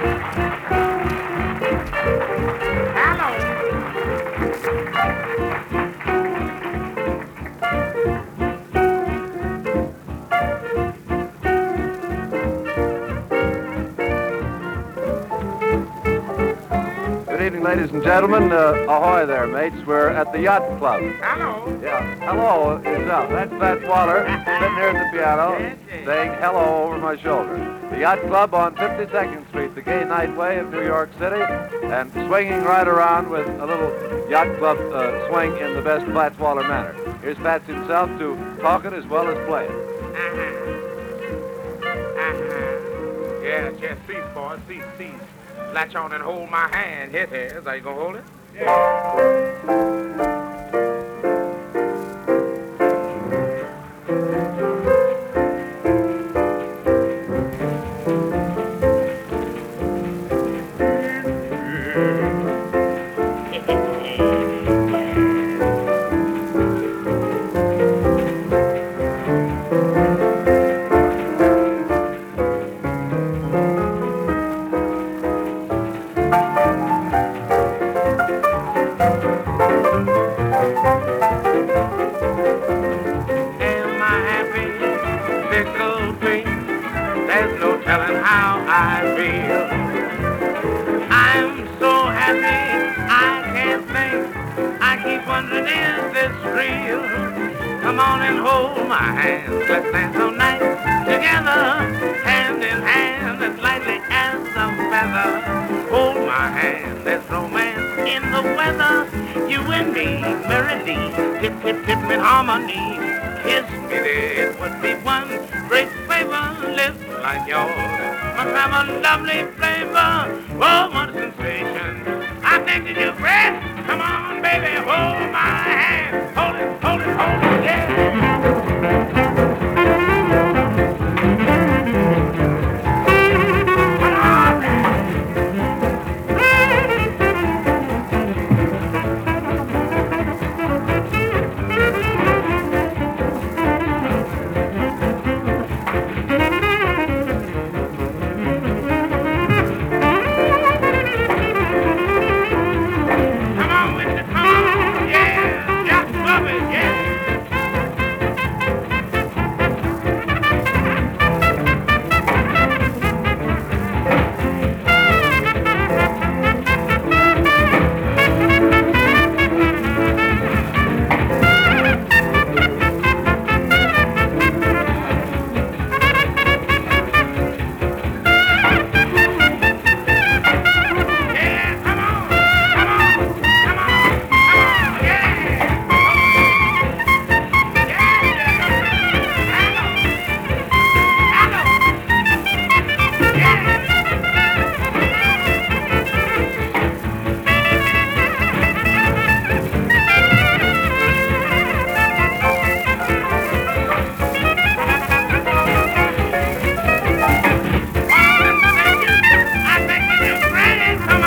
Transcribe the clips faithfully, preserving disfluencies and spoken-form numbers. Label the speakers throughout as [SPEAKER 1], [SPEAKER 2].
[SPEAKER 1] Good evening, ladies and gentlemen. Uh, ahoy there, mates. We're at the Yacht Club.
[SPEAKER 2] Hello.
[SPEAKER 1] Yeah. Hello, yourself. That's Fats Waller sitting here at the piano
[SPEAKER 2] Yes, yes.
[SPEAKER 1] saying hello over my shoulder. The Yacht Club on fifty-second Street, the gay nightway of New York City, and swinging right around with a little Yacht Club uh, swing in the best Fats Waller manner. Here's Fats himself to talk it as well as play it.
[SPEAKER 2] Uh-huh. Uh-huh. Yes, yes, cease, boy, cease, cease. Latch on and hold my hand. Here it is. Are you going to hold it? Yeah. There's no telling how I feel. I'm so happy I can't think. I keep wondering, is this real? Come on and hold my hand. Let's dance all night together, hand in hand, as lightly as a feather. Hold my hand, there's romance in the weather. You and me, merrily, tip, tip, tip in harmony. Kiss me there, it would be one great favor. Lips like yours must have a lovely flavor. Oh, what a sensation. I think that you're fresh. Come on, baby, hold my hand. Hold it, hold it, hold it, yeah.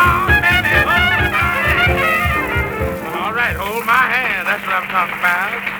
[SPEAKER 2] Hold my hand, that's what I'm talking about.